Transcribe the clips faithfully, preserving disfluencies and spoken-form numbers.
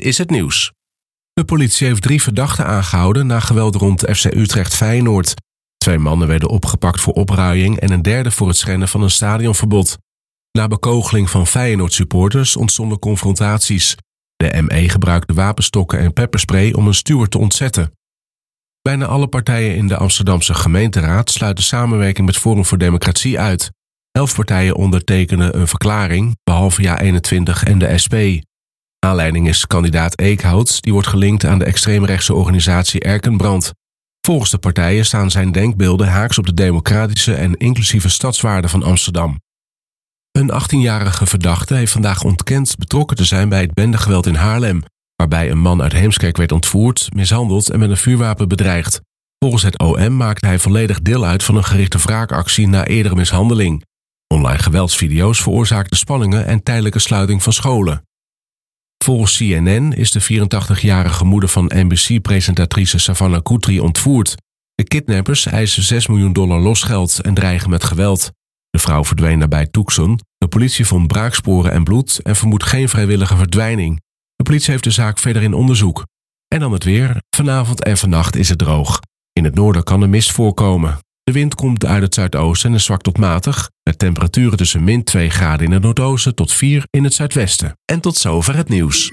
is het nieuws. De politie heeft drie verdachten aangehouden na geweld rond F C Utrecht Feyenoord. Twee mannen werden opgepakt voor opruiing en een derde voor het schenden van een stadionverbod. Na bekogeling van Feyenoord-supporters ontstonden confrontaties. De M E gebruikte wapenstokken en pepperspray om een steward te ontzetten. Bijna alle partijen in de Amsterdamse gemeenteraad sluiten samenwerking met Forum voor Democratie uit. Elf partijen ondertekenen een verklaring, behalve Ja eenentwintig en de S P. Aanleiding is kandidaat Eekhout, die wordt gelinkt aan de extreemrechtse organisatie Erkenbrand. Volgens de partijen staan zijn denkbeelden haaks op de democratische en inclusieve stadswaarden van Amsterdam. Een achttienjarige verdachte heeft vandaag ontkend betrokken te zijn bij het bendegeweld in Haarlem, waarbij een man uit Heemskerk werd ontvoerd, mishandeld en met een vuurwapen bedreigd. Volgens het O M maakte hij volledig deel uit van een gerichte wraakactie na eerdere mishandeling. Online geweldsvideo's veroorzaakten spanningen en tijdelijke sluiting van scholen. Volgens C N N is de vierentachtigjarige moeder van N B C-presentatrice Savannah Guthrie ontvoerd. De kidnappers eisen zes miljoen dollar losgeld en dreigen met geweld. De vrouw verdween nabij Tucson. De politie vond braaksporen en bloed en vermoedt geen vrijwillige verdwijning. De politie heeft de zaak verder in onderzoek. En dan het weer. Vanavond en vannacht is het droog. In het noorden kan er mist voorkomen. De wind komt uit het zuidoosten en is zwak tot matig. Met temperaturen tussen min twee graden in het noordoosten tot vier in het zuidwesten. En tot zover het nieuws.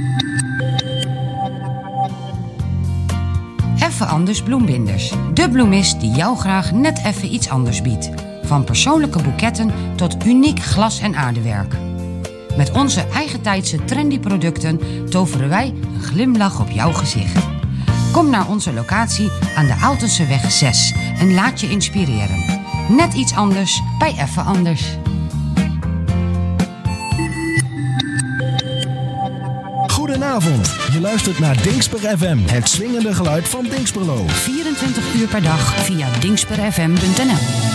Even Anders bloembinders. De bloemist die jou graag net even iets anders biedt. Van persoonlijke boeketten tot uniek glas- en aardewerk. Met onze eigentijdse trendy producten toveren wij een glimlach op jouw gezicht. Kom naar onze locatie aan de Aaltenseweg zes en laat je inspireren. Net iets anders bij Even Anders. Goedenavond, je luistert naar Dingsper F M, het swingende geluid van Dingsperlo. vierentwintig uur per dag via dingsper f m punt n l.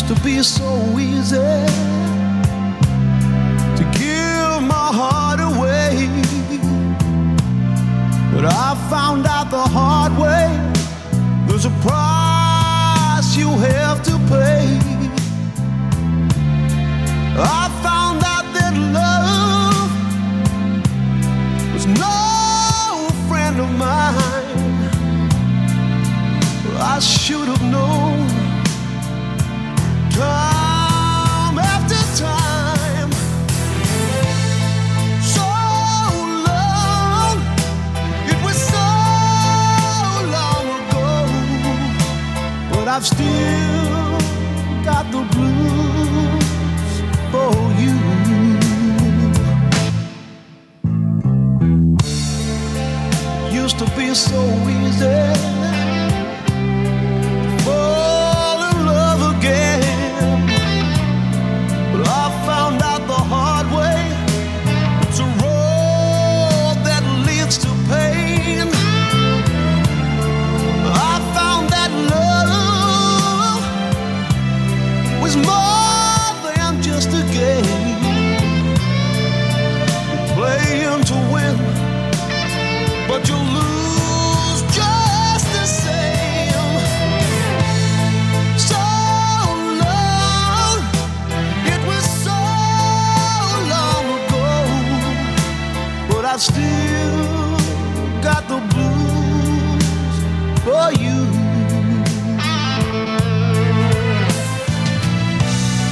used to be so easy to give my heart away, but I found out the hard way there's a price you have to pay. I found out that love was no friend of mine. I should have known time after time. So long, it was so long ago, but I've still got the blues for you. Used to be so easy to fall in love again, but I found out the hard way it's a road that leads to pain. I found that love was more than just a game. You're playing to win, but you lose just the same. So long, it was so long ago, but I've still got the blues for you.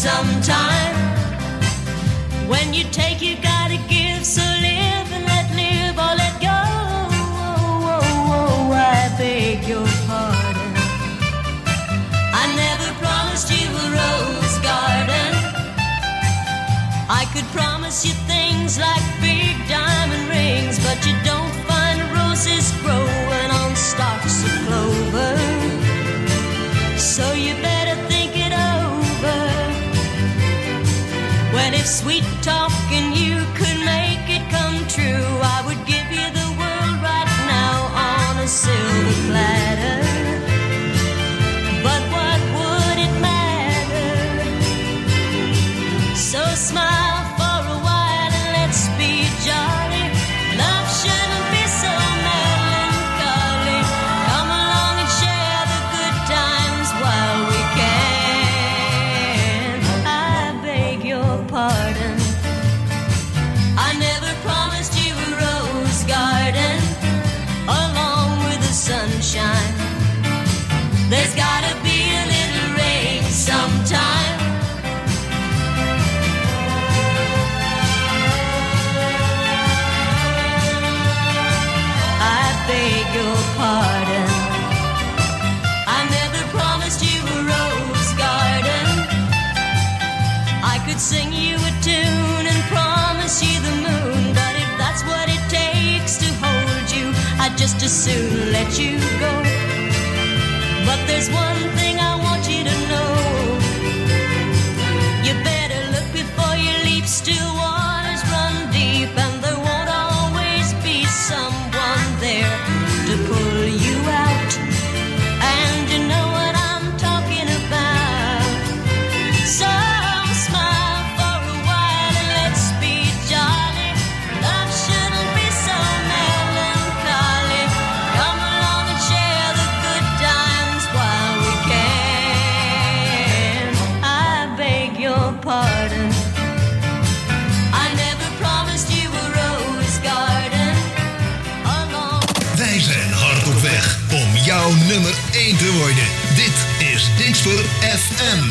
sometime. When you take, you gotta give, so live and let live or let go. Oh, oh, oh, I beg your pardon. I never promised you a rose garden. I could promise you things like big diamond rings, but you don't find roses growing on stalks of clover. So you better think it over. Well, if sweet talking you could make it come true, I would give you the world right now on a silver platter. But what would it matter? So smile for a while and let's be jolly. Love shouldn't be so melancholy. Come along and share the good times while we can. I beg your pardon. I never promised you a rose garden along with the sunshine. There's gotta be a little rain sometime. I beg your pardon. I never promised you a rose garden. I could sing you a tune and promise you the moon, but if that's what it takes to hold you, I'd just as soon let you go. But there's one thing I want you to know. You better look before you leap. Still waters run deep, and there won't always be someone there to pull you out. And you know what I'm talking about. So smile for a while and let's be jolly. Love shouldn't be so melancholy. Come along and share the good times while we can. I beg your pardon. I never promised you a rose garden along. Wij zijn hard op weg om jouw nummer één te worden. Dit is Dingsper F M.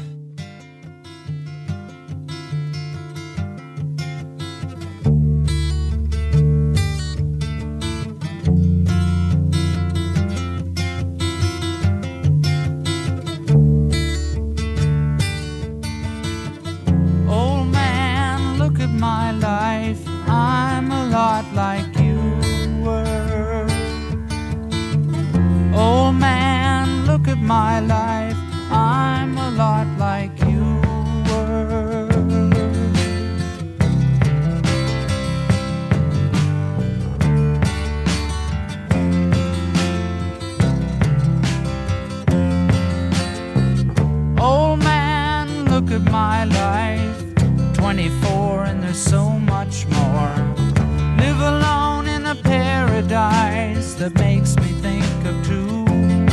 Old man, look at my life. I'm a lot like you were. Old man, look at my life. I'm a lot like you were. Old man, look at my life. twenty-four and there's so much more. Live alone in a paradise that makes me think of two.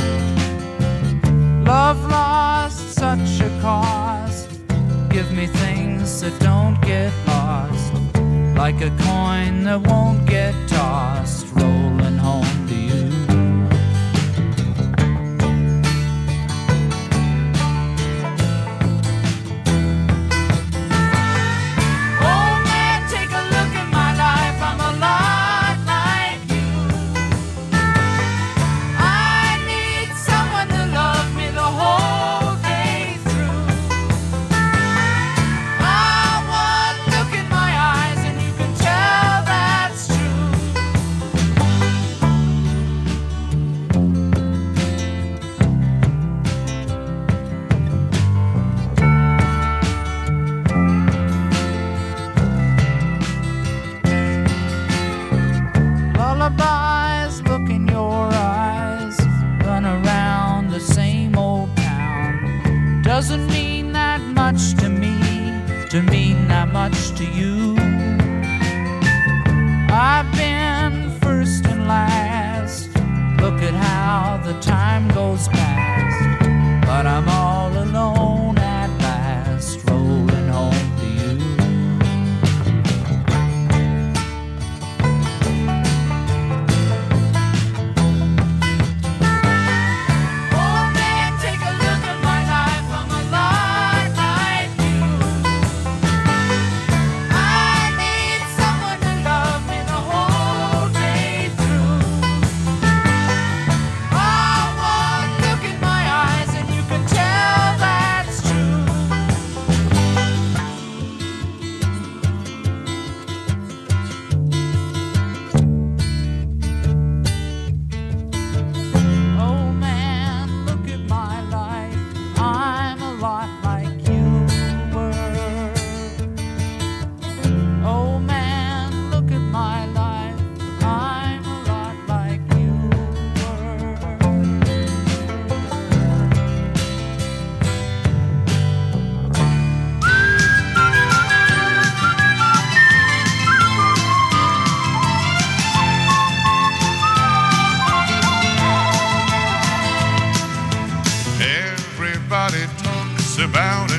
Love lost, such a cost. Give me things that don't get lost, like a coin that won't get tossed, rolling home to you. Old man, take a look at my life. I'm a lot like you. I need someone to love me the whole day through. I want look in my eyes and you can tell that's true. Lullabies, look in your eyes. Run around the same old town. Doesn't mean that much to me, to mean that much to you. I've been first and last. Look at how the time goes past. But I'm all alone at last, rolling home to you. Oh man, take a look at my life. I'm a lot like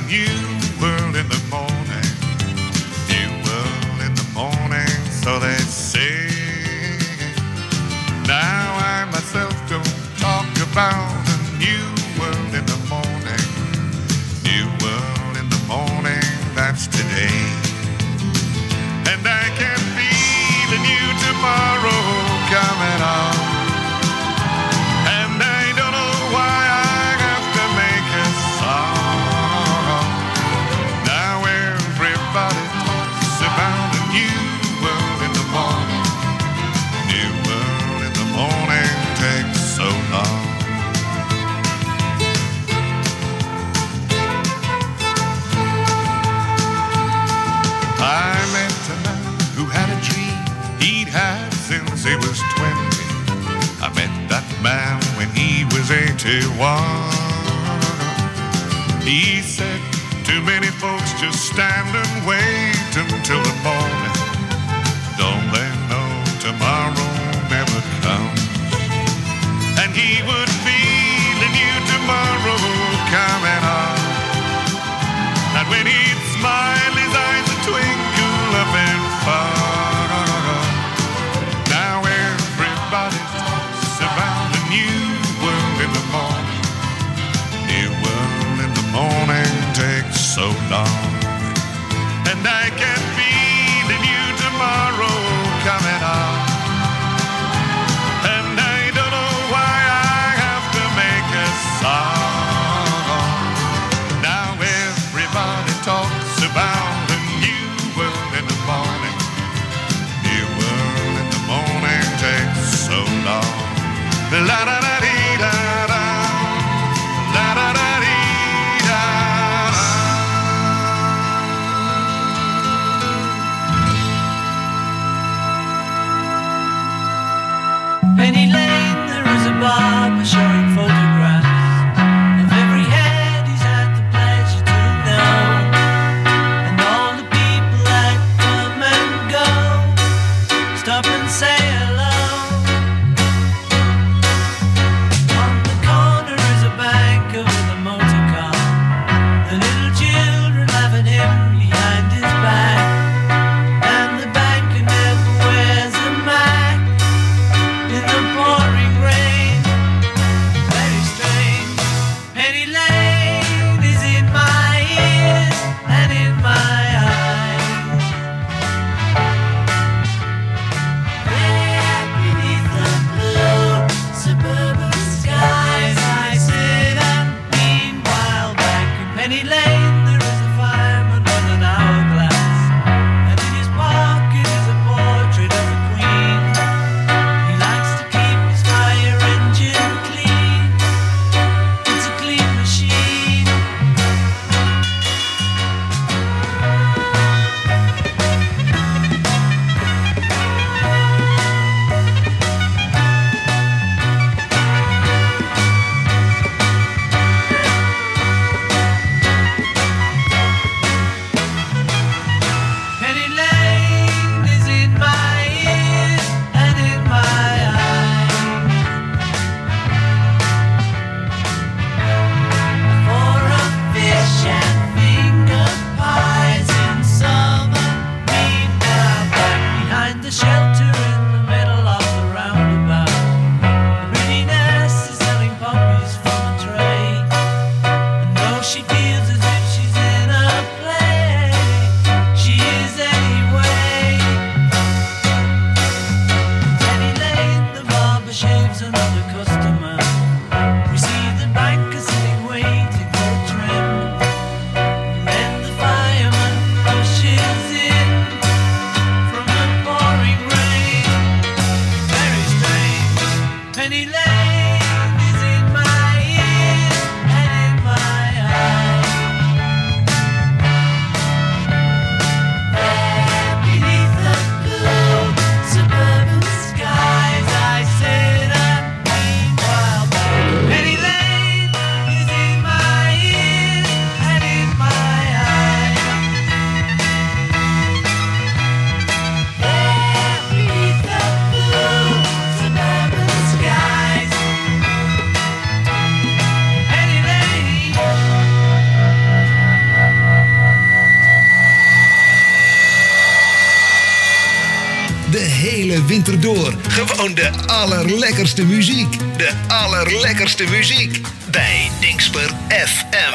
new world in the morning. New world in the morning, so they say. Now I myself don't talk about a new world in the morning. New world in the morning, that's today. And I can feel a new tomorrow coming on. And I don't know why I have to make a song. Now everybody talks about a new world in the morning. New world in the morning takes so long. I met a man who had a dream he'd had since he was twenty. I met that man when he was eighty-one. He said, too many folks just stand and wait until the morning. Don't they know tomorrow never comes? And he would feel a new tomorrow coming on. And when he'd smile, his eyes would twinkle up and far. Now everybody talks about a new world in the morning. New world in the morning takes so long. And I can feel a new tomorrow coming on. And I don't know why I have to make a song. Now everybody talks about a new world in the morning. New world in the morning takes so long. La da da dee da da, la da da dee da da. winter door. Gewoon de allerlekkerste muziek. De allerlekkerste muziek. Bij Dingsper F M.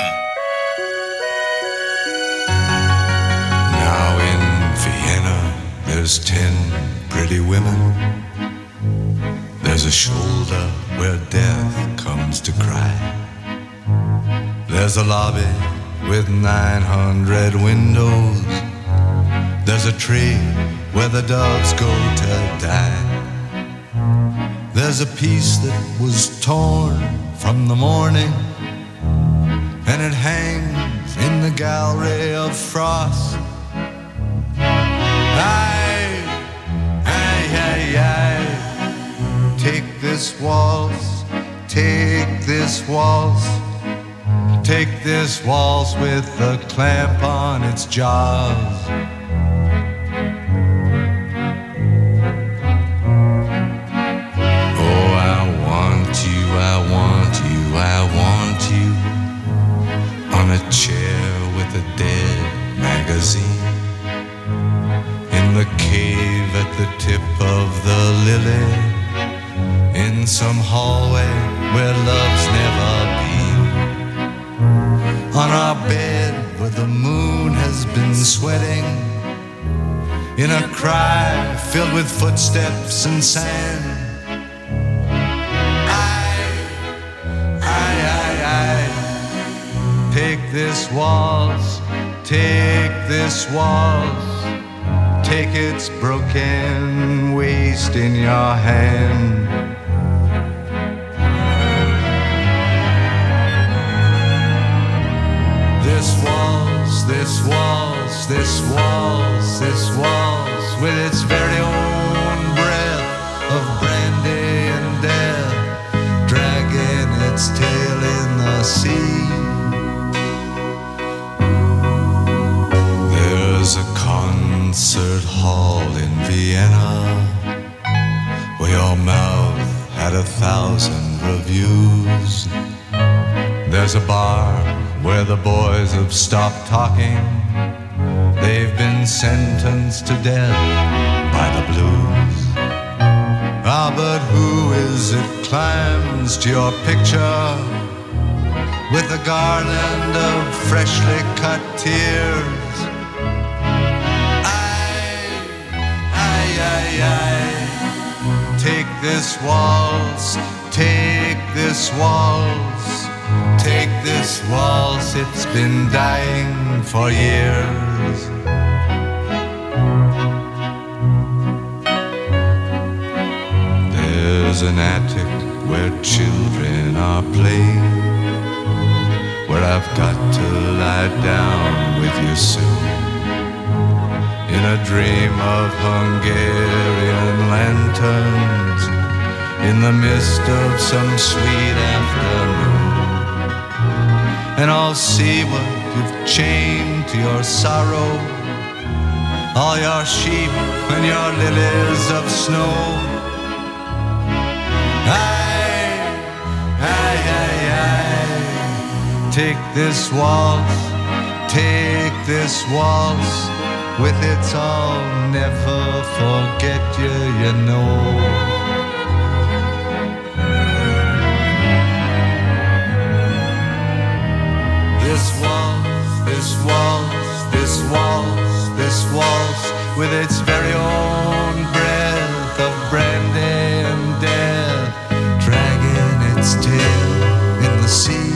Now in Vienna, there's ten pretty women. There's a shoulder where death comes to cry. There's a lobby with nine hundred windows. There's a tree where the doves go to die. There's a piece that was torn from the morning, and it hangs in the gallery of frost. Aye, aye, aye, aye. Take this waltz, take this waltz. Take this waltz with a clamp on its jaws. Oh, I want you, I want you, I want you on a chair with a dead magazine in the cave at the tip of the lily, in some hallway where love's never been, on our bed where the moon has been sweating, in a cry filled with footsteps and sand. I, I, I, I, take this waltz, take this waltz, take its broken waist in your hand. This waltz, this waltz, this waltz, this waltz, with its very own breath of brandy and death, dragging its tail in the sea. There's a concert hall in Vienna where your mouth had a thousand reviews. There's a bar where the boys have stopped talking. They've been sentenced to death by the blues. Ah, but who is it climbs to your picture with a garland of freshly cut tears? I, I, I, I, take this waltz, take this waltz. Take this waltz, it's been dying for years. There's an attic where children are playing, where I've got to lie down with you soon, in a dream of Hungarian lanterns, in the mist of some sweet afternoon. And I'll see what you've chained to your sorrow, all your sheep and your lilies of snow. Aye, aye, aye, aye. Take this waltz, take this waltz, with its I'll never forget you, you know. This waltz, this waltz, this waltz, this waltz, with its very own breath of brandy and death, dragging its tail in the sea.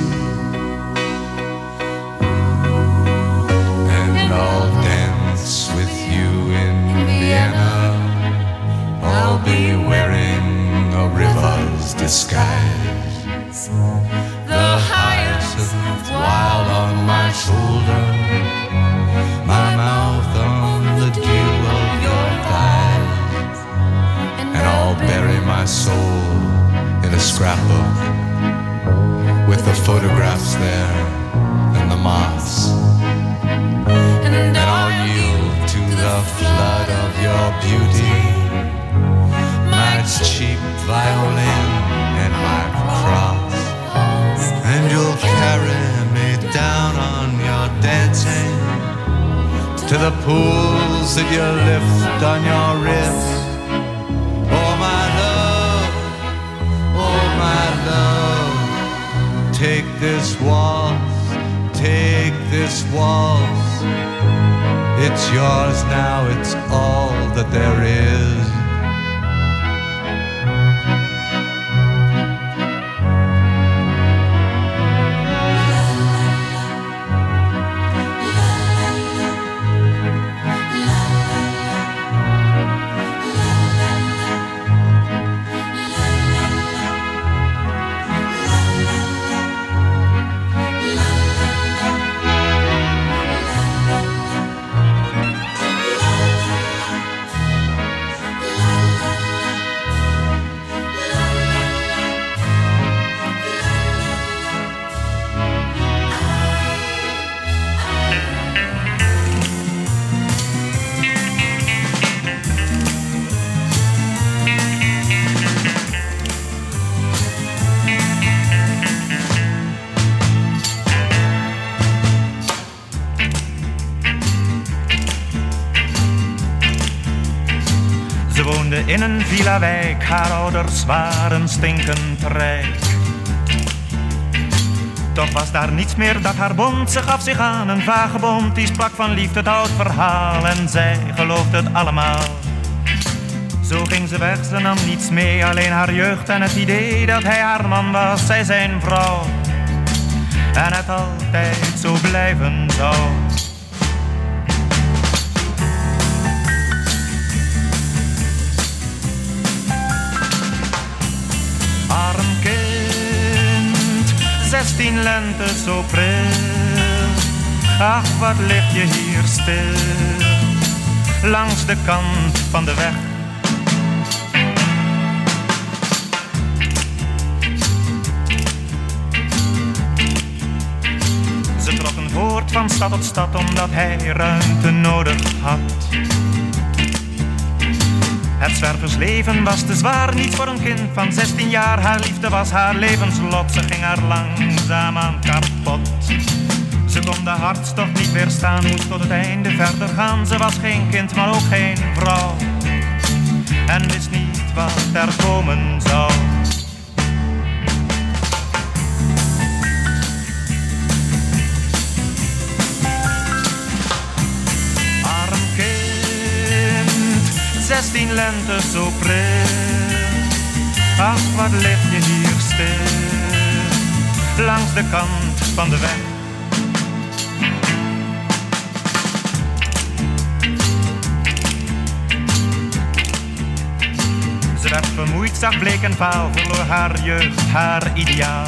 And I'll dance with you in Vienna. I'll be wearing a river's disguise, the hyacinth wild on my shoulder, my mouth on the dew of your thighs. And I'll bury my soul in a scrapbook with the photographs there and the moths. And I'll yield to the flood of your beauty, my cheap violin and my cross. And you'll carry me down on your dancing to the pools that you lift on your wrist. take this waltz, take this waltz. It's yours now, it's all that there is. In een villa-wijk, haar ouders waren stinkend rijk. Toch was daar niets meer dat haar bond. Ze gaf zich aan een vagebond, die sprak van liefde, het oud verhaal. En zij geloofde het allemaal. Zo ging ze weg, ze nam niets mee, alleen haar jeugd en het idee dat hij haar man was, zij zijn vrouw. En het altijd zo blijven zou. Arm kind, zestien lente zo pril. Ach, wat lig je hier stil, langs de kant van de weg. Ze trokken voort van stad tot stad, omdat hij ruimte nodig had. Het zwerversleven was te zwaar, niet voor een kind van zestien jaar. Haar liefde was haar levenslot, ze ging haar langzaamaan kapot. Ze kon de hartstocht niet weerstaan, moest tot het einde verder gaan. Ze was geen kind, maar ook geen vrouw, en wist niet wat er komen zou. Arm kind, zestien lente zo pril. Ach, wat lig je hier stil, langs de kant van de weg. Ze werd vermoeid, zag bleek en vaal, verloor haar jeugd, haar ideaal.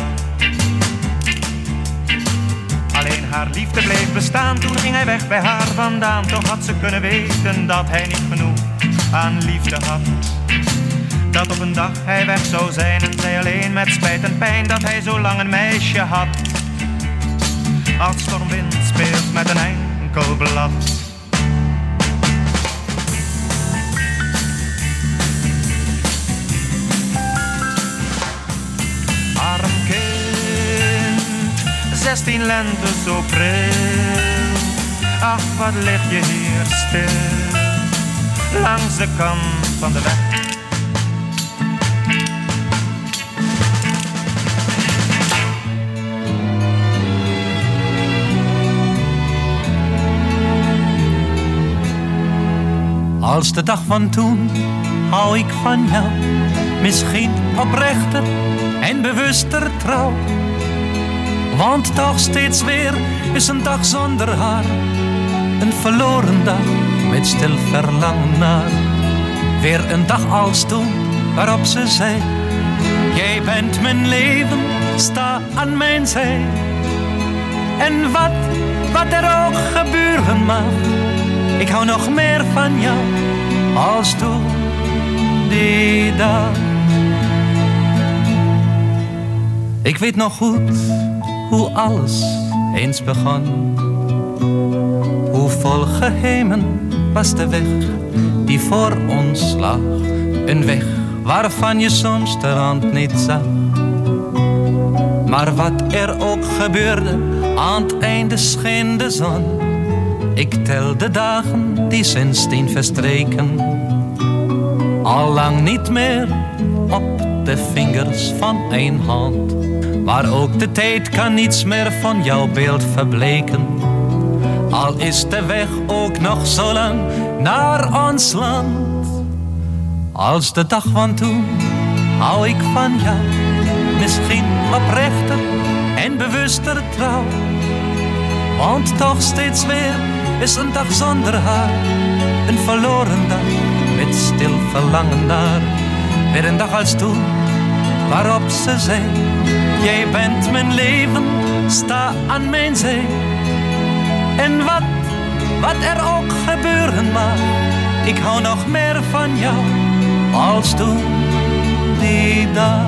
Alleen haar liefde bleef bestaan, toen ging hij weg bij haar vandaan. Toch had ze kunnen weten dat hij niet genoeg aan liefde had. Dat op een dag hij weg zou zijn en zij alleen met spijt en pijn dat hij zo lang een meisje had. Als stormwind speelt met een enkel blad. Arm kind, zestien lente zo pril. Ach, wat lig je hier stil, langs de kant van de weg. Als de dag van toen hou ik van jou, misschien oprechter en bewuster trouw. Want toch steeds weer is een dag zonder haar, een verloren dag met stil verlangen naar. Weer een dag als toen waarop ze zei: jij bent mijn leven, sta aan mijn zij. En wat, wat er ook gebeuren mag, ik hou nog meer van jou als toen die dag. Ik weet nog goed hoe alles eens begon. Hoe vol geheimen was de weg die voor ons lag. Een weg waarvan je soms de rand niet zag. Maar wat er ook gebeurde, aan het einde scheen de zon. Ik tel de dagen die sindsdien verstreken, al lang niet meer op de vingers van één hand. Maar ook de tijd kan niets meer van jouw beeld verbleken. Al is de weg ook nog zo lang naar ons land. Als de dag van toen hou ik van jou. Misschien oprechter en bewuster trouw. Want toch steeds weer is een dag zonder haar. Een verloren dag met stil verlangen naar. Weer een dag als toen waarop ze zei: jij bent mijn leven, sta aan mijn zij. En wat, wat er ook gebeuren mag, ik hou nog meer van jou als toen die dag.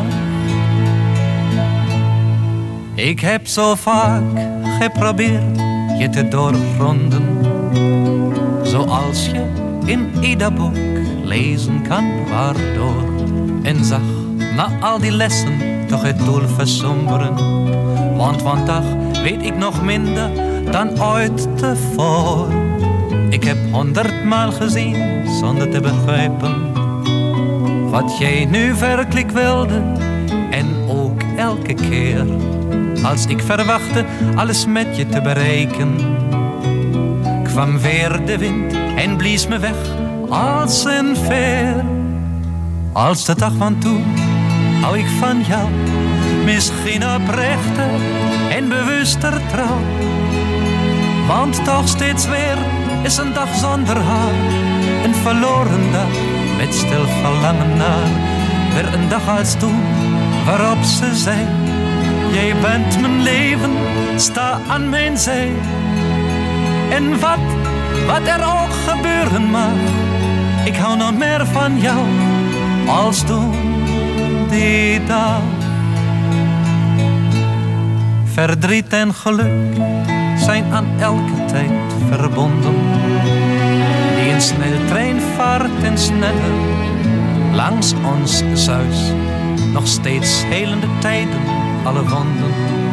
Ik heb zo vaak geprobeerd je te doorgronden, zoals je in ieder boek lezen kan, waardoor. En zag na al die lessen toch het doel versomberen. Want vandaag weet ik nog minder dan ooit tevoren. Ik heb honderdmaal gezien zonder te begrijpen wat jij nu werkelijk wilde. En ook elke keer als ik verwachtte alles met je te bereiken, kwam weer de wind en blies me weg als een veer. Als de dag van toen hou ik van jou, misschien oprechter en bewuster trouw. Want toch steeds weer is een dag zonder haar, een verloren dag met stil verlangen naar. Weer een dag als toen waarop ze zei: jij bent mijn leven, sta aan mijn zij. En wat, wat er ook gebeuren mag, ik hou nog meer van jou als toen die dag. Verdriet en geluk zijn aan elke tijd verbonden, die een sneltrein vaart en sneller langs ons zuis. Nog steeds helende tijden, alle wonden.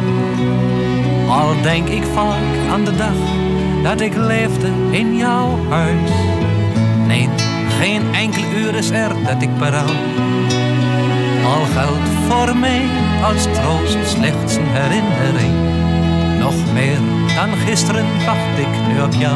Al denk ik vaak aan de dag dat ik leefde in jouw huis. Nee, geen enkel uur is er dat ik berouw. Al geldt voor mij als troost slechts een herinnering. Nog meer dan gisteren wacht ik nu op jou.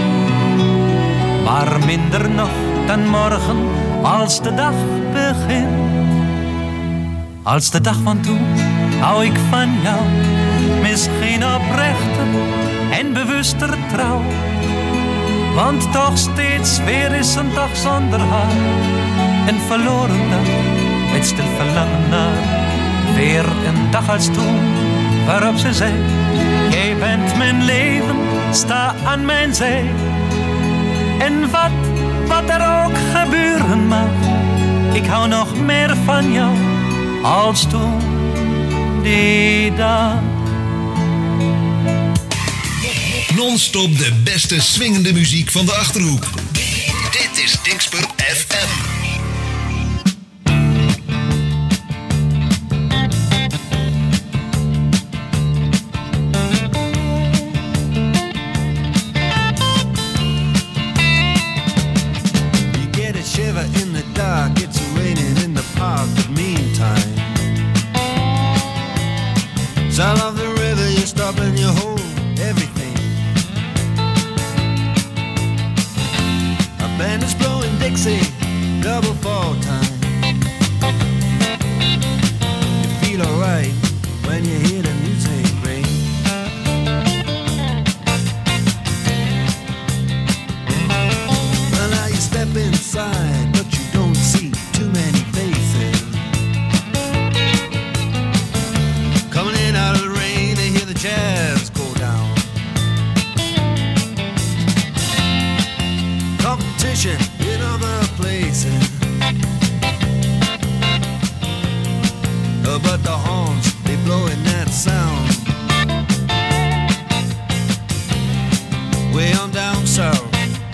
Maar minder nog dan morgen als de dag begint. Als de dag van toen hou ik van jou, misschien oprechter en bewuster trouw. Want toch steeds weer is een dag zonder haar, een verloren dag met stil verlangen naar. Weer een dag als toen waarop ze zei: jij bent mijn leven, sta aan mijn zij. En wat, wat er ook gebeuren mag, ik hou nog meer van jou als toen die dag. Non-stop de beste swingende muziek van de Achterhoek. Dit is Dingsper F M. Sound of the river, you stop and you hold everything. A band is blowing Dixie, double fall time. You feel alright when you hear the music ring. Well, now you step inside, but you don't see too many faces. Coming in out of the rain, they hear the jazz go down. Competition in other places, uh, but the horns, they blowing that sound. Way on down south,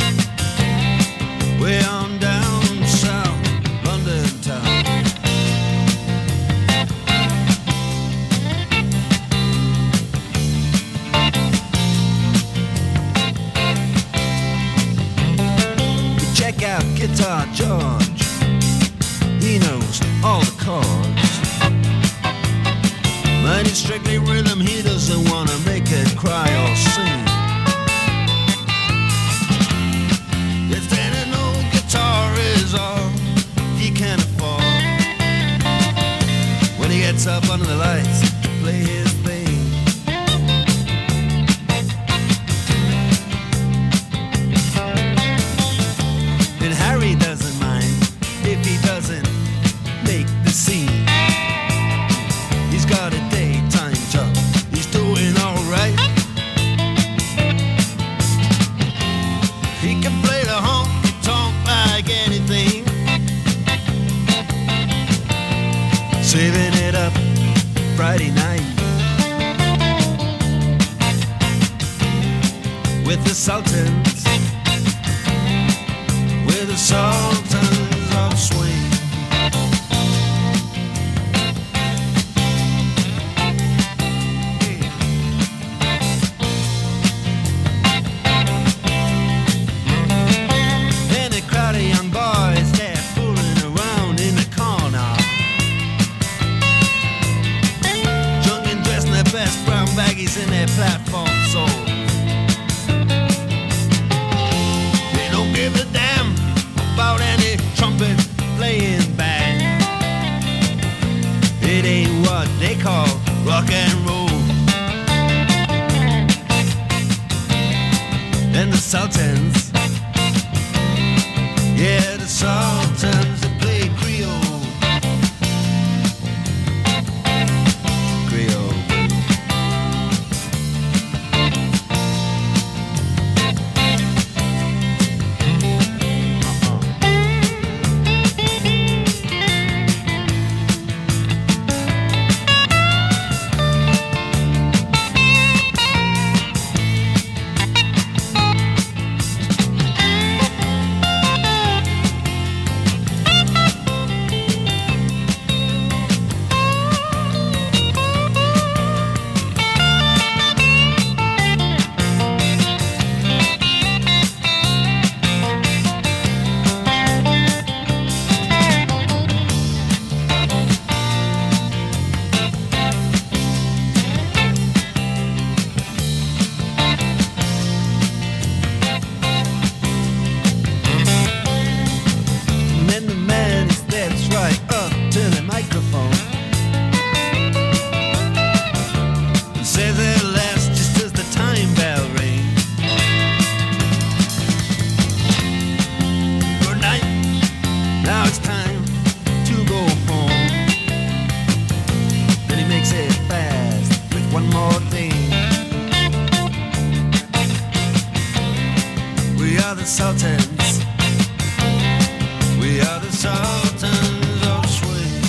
way on down south, London town. Check out Guitar George, he knows all the chords. But strictly rhythm, he doesn't wanna make it cry or sing. If then an old guitar is all he can afford, when he gets up under the lights to play his thing. And Harry doesn't mind if he doesn't make the scene. He's got a daytime job, he's doing alright. He can play the honky-tonk like anything, saving it up Friday night with the Sultans, with the Sultans of Swing. And a crowd of young boys, they're fooling around in the corner, drunk and dressed in their best brown baggies in their platform soles. They don't give a damn about any trumpet playing band. It ain't what they call rock and roll. And the Sultans, yeah, the Sultans, they play Creole. Creole. And then the man he steps right up to the microphone and says at last, just as the time bell rings, good night, now it's time to go home. Then he makes it fast with one more thing. We are the Sultans, we are the Sultans of Swing.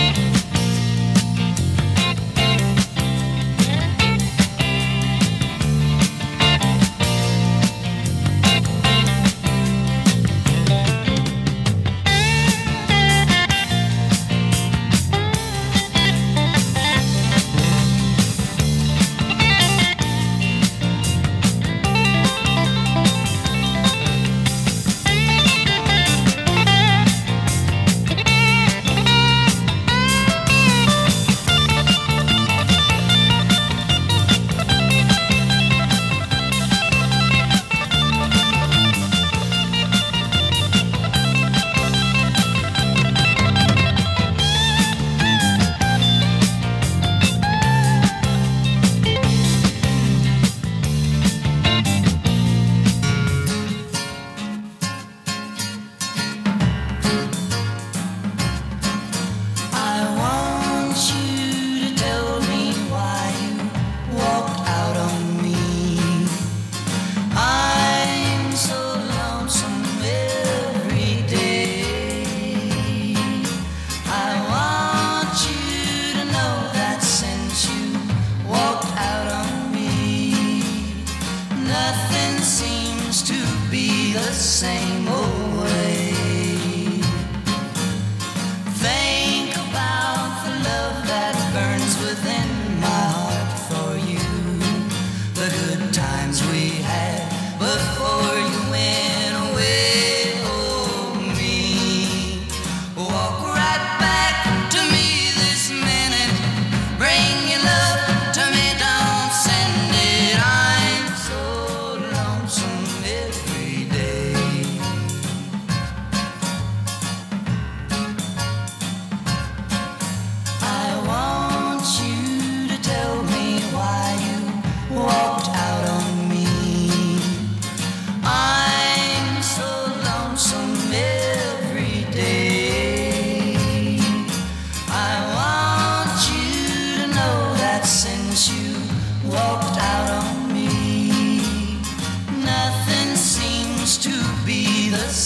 Same old way. Think about the love that burns within my heart for you. The good times we had before you went away. Oh, me. Walk right back to me this minute. Bring your love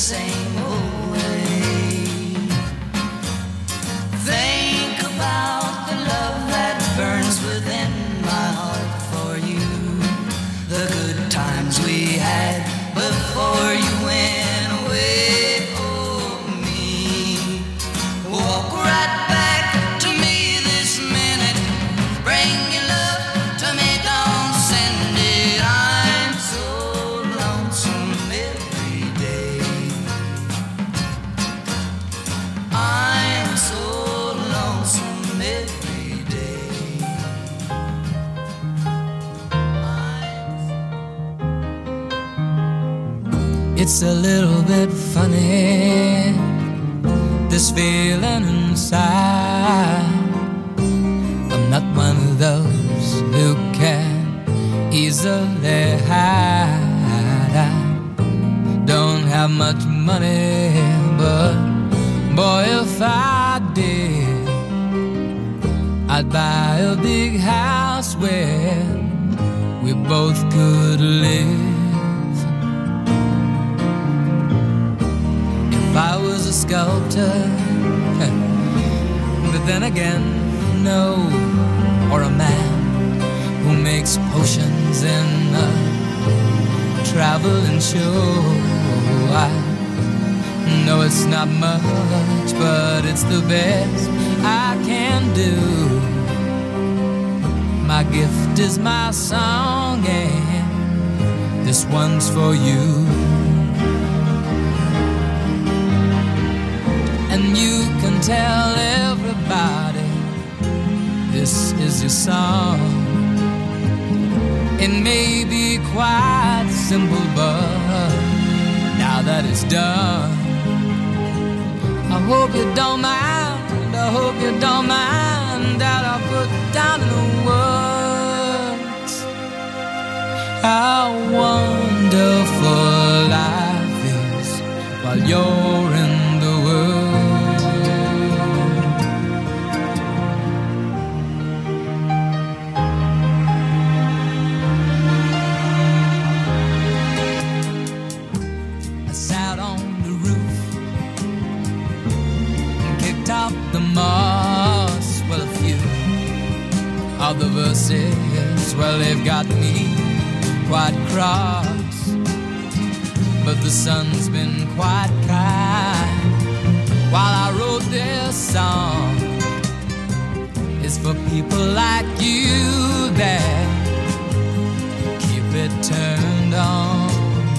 same old way. Think about the love that burns within my heart for you. The good times we had before you went away. Oh, me. Walk right back to me this minute. Bring your love to me, don't send it. I'm so lonesome every day. I'm so lonesome every day. It's a little bit funny, this feeling inside. I'm not one of those who can easily hide. I don't have much money, but boy, if I did, I'd buy a big house where we both could live. If I was a sculptor, but then again, no, or a man who makes potions in a traveling show. I know it's not much, but it's the best I can do. My gift is my song, and this one's for you. And you can tell everybody this is your song. It may be quite simple, but now that it's done, I hope you don't mind, I hope you don't mind that I put down in the words how wonderful life is while you're in the world. The moss, well, a few of the verses, well, they've got me quite cross, but the sun's been quite kind while I wrote this song. It's for people like you that keep it turned on.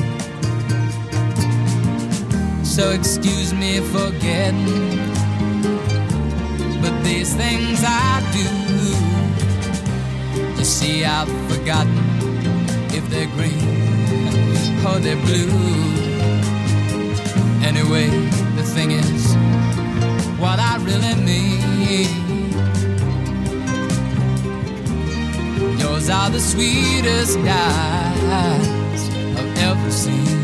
So excuse me for getting, but these things I do, you see, I've forgotten if they're green or they're blue. Anyway, the thing is, what I really mean, yours are the sweetest eyes I've ever seen.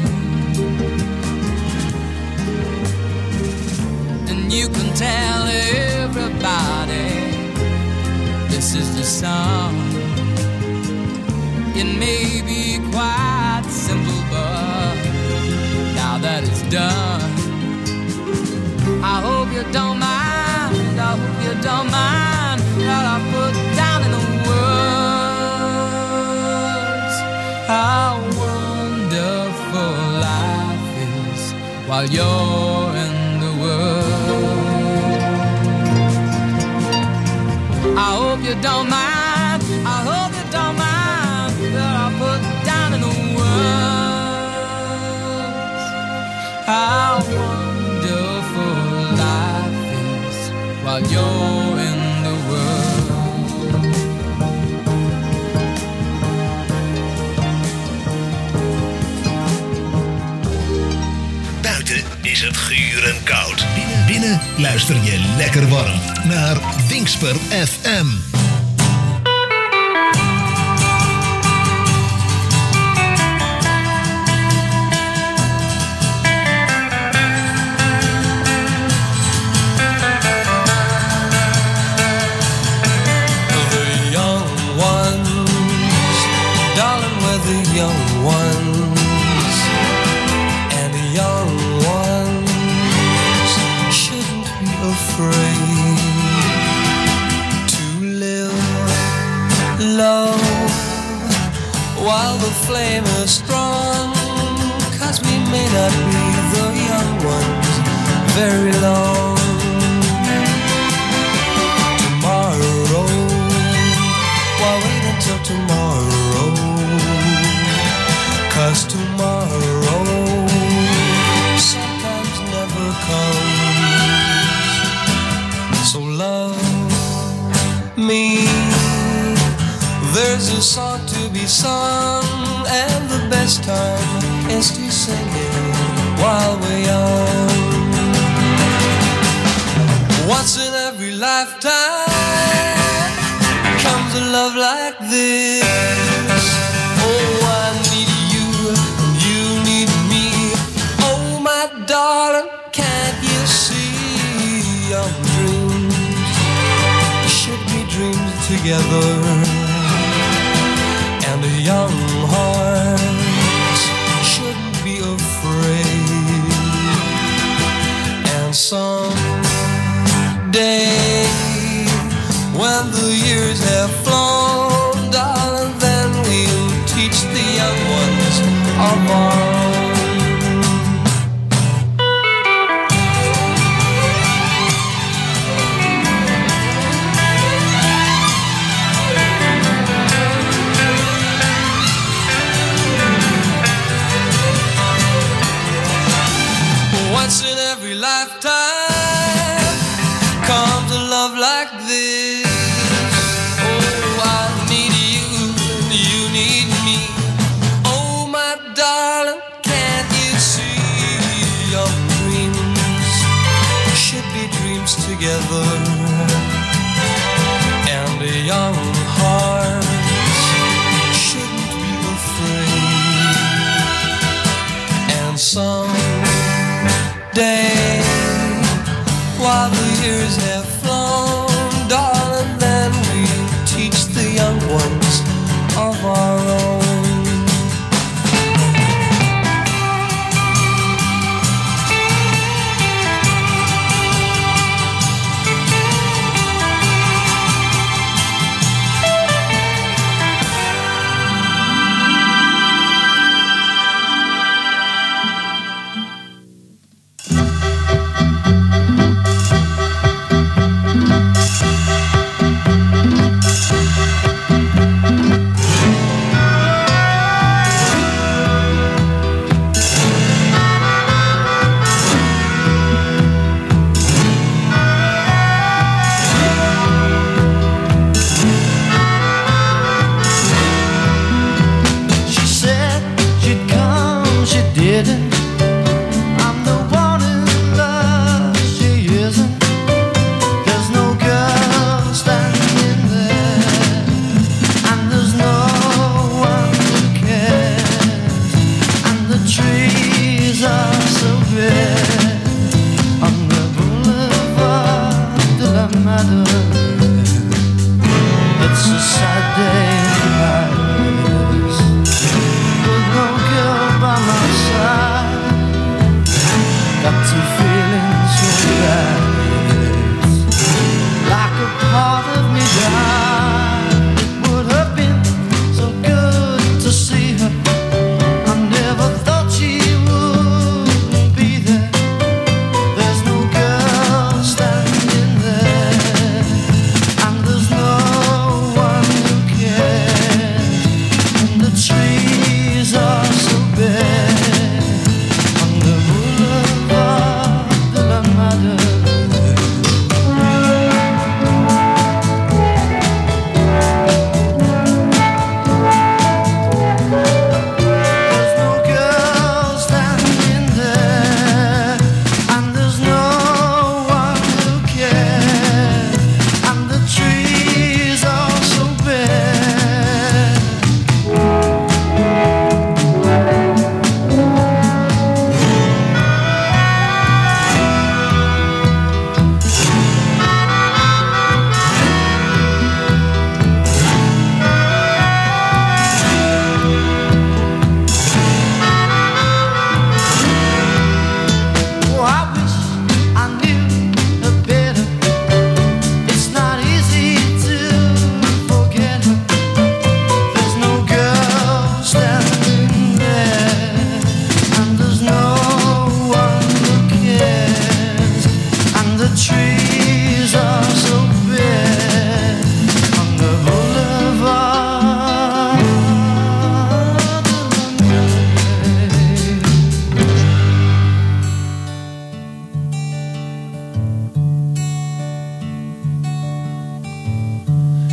And you can tell everybody this is the song. It may be quite simple, but now that it's done, I hope you don't mind, I hope you don't mind that I put down in the words how wonderful life is while you're in the world. I hope you don't mind, I hope you don't mind that I put down in the words how wonderful life is while you're in the world. Buiten is het guur en koud. Binnen, binnen luister je lekker warm naar Dingsper F M. The young ones and the young ones a song to be sung, and the best time is to sing it while we're young. Once in every lifetime comes a love like this. Oh, I need you and you need me. Oh, my darling, can't you see your dreams should be dreams together, and a young heart shouldn't be afraid. And someday when the years have flown, darling, then we'll teach the young ones of our own. Once in every lifetime comes a love like this. Oh, I need you and you need me. Oh, my darling, can't you see your dreams should be dreams together, and a young heart shouldn't be afraid. And some day, while the years have flown, darling, then we'll teach the young ones of our own. It's a sad day in Paris with no girl by my side.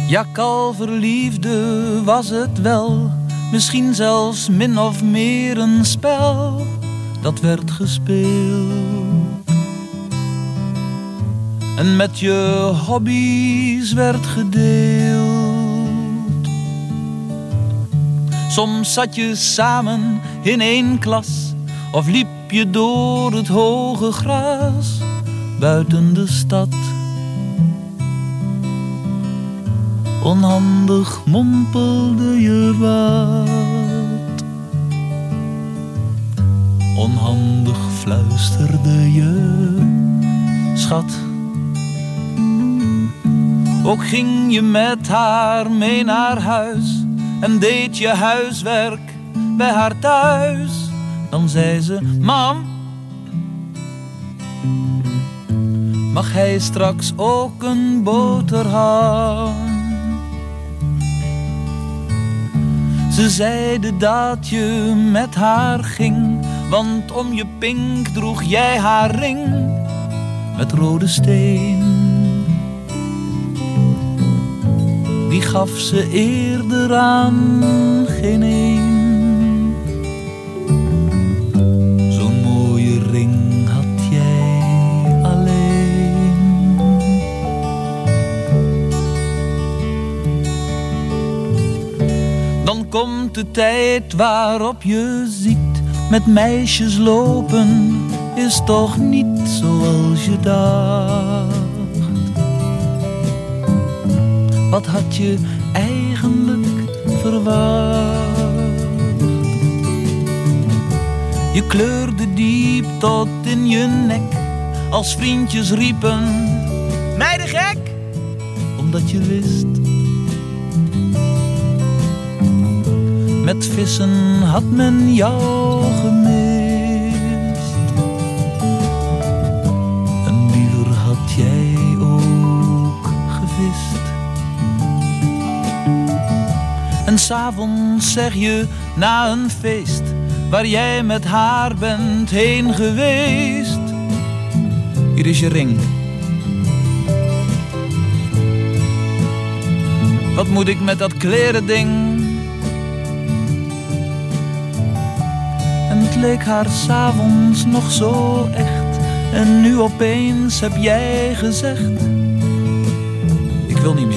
Ja, kalverliefde was het wel, misschien zelfs min of meer een spel dat werd gespeeld. En met je hobby's werd gedeeld. Soms zat je samen in één klas, of liep je door het hoge gras buiten de stad. Onhandig mompelde je wat, onhandig fluisterde je, schat. Ook ging je met haar mee naar huis en deed je huiswerk bij haar thuis. Dan zei ze, mam, mag hij straks ook een boterham? Ze zeiden dat je met haar ging, want om je pink droeg jij haar ring met rode steen. Die gaf ze eerder aan geen een. Zo'n mooie ring had jij alleen. Dan komt de tijd waarop je ziet, met meisjes lopen is toch niet zoals je dacht. Wat had je eigenlijk verwacht? Je kleurde diep tot in je nek, als vriendjes riepen, meiden gek, omdat je wist, met vissen had men jou gemist. En liever had jij ook gevist. En 's avonds zeg je na een feest, waar jij met haar bent heen geweest, hier is je ring. Wat moet ik met dat klerending? En het leek haar 's avonds nog zo echt, en nu opeens heb jij gezegd, ik wil niet meer.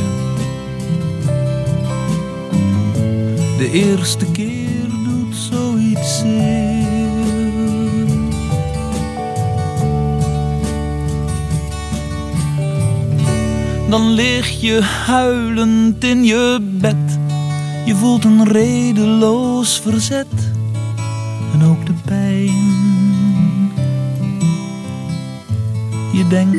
De eerste keer doet zoiets zeer. Dan lig je huilend in je bed. Je voelt een redeloos verzet. En ook de pijn. Je denkt...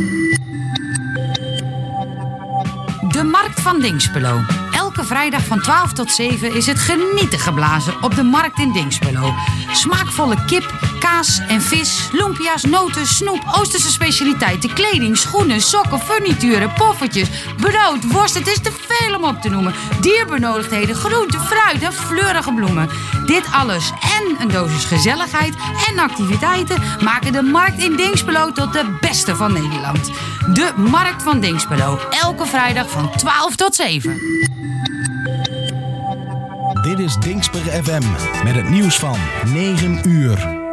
De Markt van Dinxperlo. Elke vrijdag van twaalf tot zeven is het genieten geblazen op de Markt in Dinxperlo. Smaakvolle kip, kaas en vis, lumpia's, noten, snoep, Oosterse specialiteiten, kleding, schoenen, sokken, furnituren, poffertjes, brood, worst. Het is te veel om op te noemen. Dierbenodigdheden, groenten, fruit en fleurige bloemen. Dit alles en een dosis gezelligheid en activiteiten maken de Markt in Dinxperlo tot de beste van Nederland. De Markt van Dinxperlo. Elke vrijdag van twaalf tot zeven. Dit is Dinxper F M met het nieuws van negen uur.